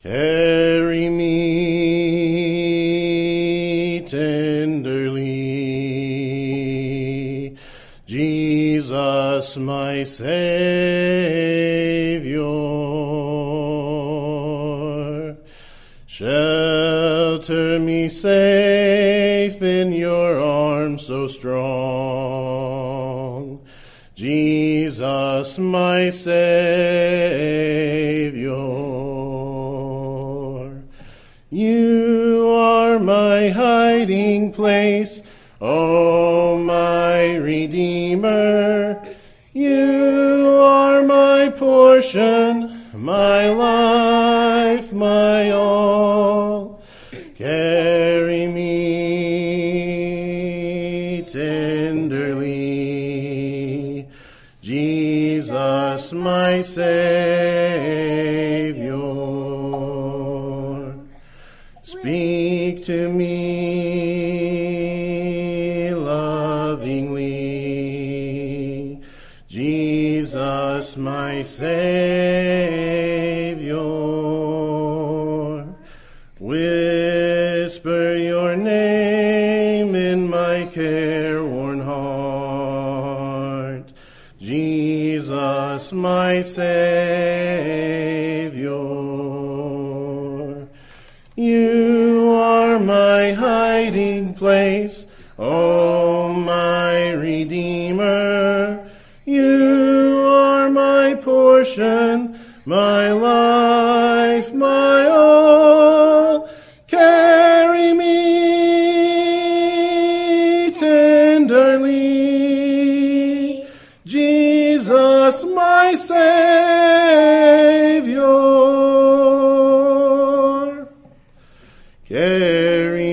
Carry me tenderly, Jesus my Savior. Shelter me safe in your arms so strong, Jesus my Savior. You are my hiding place, O my Redeemer. You are my portion, my life, my all. Carry me tenderly, Jesus my Savior. Speak to me lovingly, Jesus my Savior. Whisper your name in my careworn heart, Jesus my Savior. You are my hiding place, O my Redeemer. You are my portion, my life, my all. Carry me tenderly, Jesus my Savior. Carry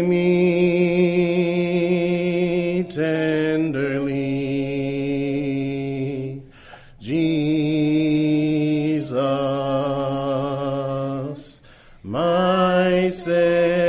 me tenderly, Jesus my Savior.